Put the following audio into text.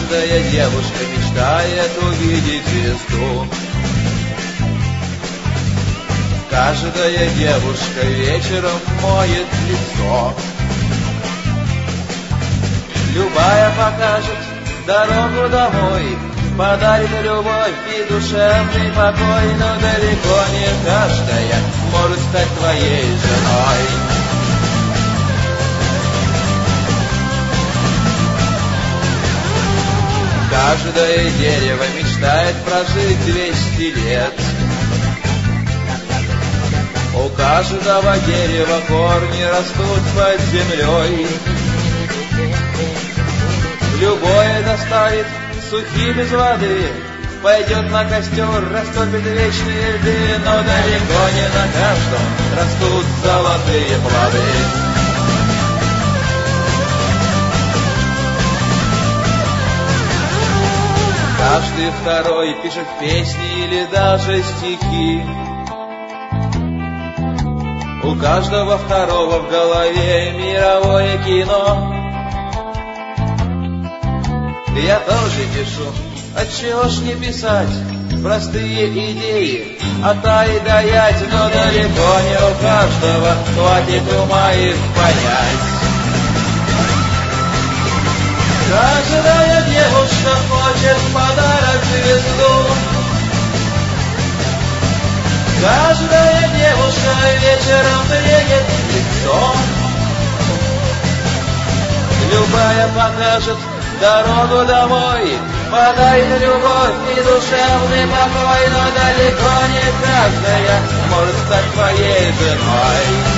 Каждая девушка мечтает увидеть звезду. Каждая девушка вечером моет лицо. Любая покажет дорогу домой, подарит любовь и душевный покой, но далеко не каждая может стать твоей женой. Каждое дерево мечтает прожить 200 лет. У каждого дерева корни растут под землей. Любое доставит сухие без воды, пойдет на костер, растопит вечные льды, но далеко не на каждом растут золотые плоды. Каждый второй пишет песни или даже стихи. У каждого второго в голове мировое кино. Я тоже пишу, отчего ж не писать простые идеи, и даять, но далеко не у каждого хватит ума их понять. Каждая девушка хочет в подарок звезду. Каждая девушка вечером бреет лицо. Любая покажет дорогу домой, подарит любовь и душевный покой, но далеко не каждая может стать твоей женой.